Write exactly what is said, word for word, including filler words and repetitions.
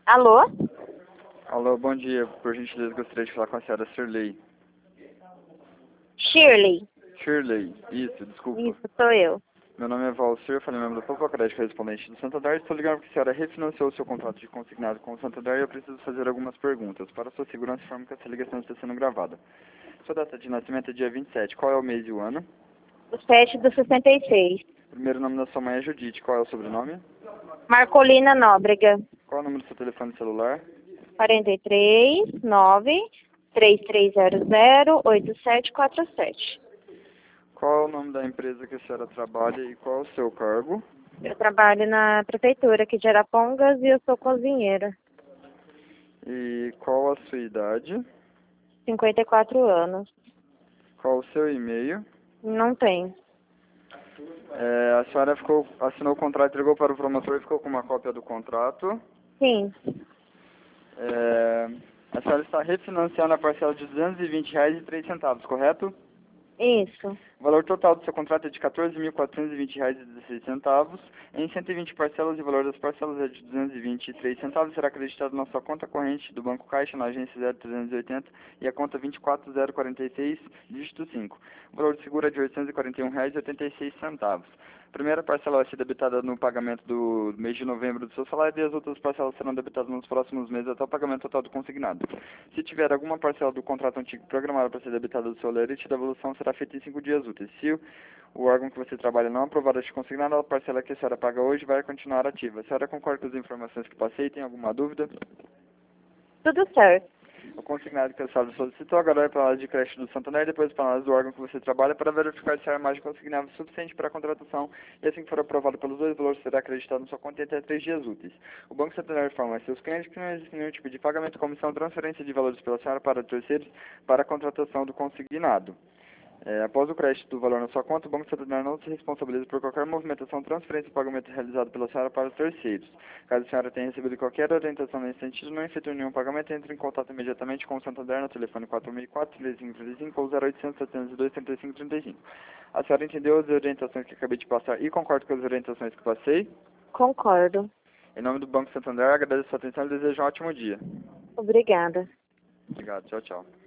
Alô? Alô, bom dia. Por gentileza, gostaria de falar com a senhora Shirley. Shirley. Shirley, isso, desculpa. Isso, sou eu. Meu nome é Valcir, falei membro do Povo Crédito Correspondente do Santander. Estou ligando porque a senhora refinanciou o seu contrato de consignado com o Santander e eu preciso fazer algumas perguntas. Para sua segurança, informo que essa ligação está sendo gravada. Sua data de nascimento é dia vinte e sete. Qual é o mês e o ano? O sete do sessenta e seis. Primeiro nome da sua mãe é Judite. Qual é o sobrenome? Marcolina Nóbrega. Qual é o número do seu telefone celular? quarenta e três, nove, três três zero zero, oito sete quatro sete. Qual é o nome da empresa que a senhora trabalha e qual é o seu cargo? Eu trabalho na prefeitura aqui de Arapongas e eu sou cozinheira. E qual a sua idade? cinquenta e quatro anos. Qual o seu e-mail? Não tenho. É, a senhora ficou, assinou o contrato, entregou para o promotor e ficou com uma cópia do contrato. Sim. É, a senhora está refinanciando a parcela de duzentos e vinte reais e três centavos, correto? Isso. O valor total do seu contrato é de quatorze mil quatrocentos e vinte reais e dezesseis centavos. Em cento e vinte parcelas, e o valor das parcelas é de duzentos e vinte e três centavos. Será acreditado na sua conta corrente do Banco Caixa, na agência zero trezentos e oitenta e a conta vinte e quatro mil quarenta e seis, dígito cinco. O valor de seguro é de oitocentos e quarenta e um reais e oitenta e seis centavos. A primeira parcela vai ser debitada no pagamento do mês de novembro do seu salário e as outras parcelas serão debitadas nos próximos meses até o pagamento total do consignado. Se tiver alguma parcela do contrato antigo programada para ser debitada do seu lerite, a devolução será feita em cinco dias úteis. Se o órgão que você trabalha não aprovar este consignado, a parcela que a senhora paga hoje vai continuar ativa. A senhora concorda com as informações que passei? Tem alguma dúvida? Tudo certo. O consignado que a senhora solicitou agora vai para a análise de crédito do Santander e depois para a análise do órgão que você trabalha para verificar se a margem consignada é suficiente para a contratação e assim que for aprovado pelos dois valores será acreditado na sua conta em até três dias úteis. O Banco Santander informa a seus clientes que não existe nenhum tipo de pagamento, comissão, transferência de valores pela senhora para terceiros para a contratação do consignado. É, após o crédito do valor na sua conta, o Banco Santander não se responsabiliza por qualquer movimentação, transferência ou pagamento realizado pela senhora para terceiros. Caso a senhora tenha recebido qualquer orientação nesse sentido, não efetue nenhum pagamento, entre em contato imediatamente com o Santander no telefone quatro mil e quatro, três cinco três cinco ou zero oitocentos, setecentos e dois, trinta e cinco trinta e cinco. A senhora entendeu as orientações que acabei de passar e concorda com as orientações que passei? Concordo. Em nome do Banco Santander, agradeço a sua atenção e desejo um ótimo dia. Obrigada. Obrigado, tchau, tchau.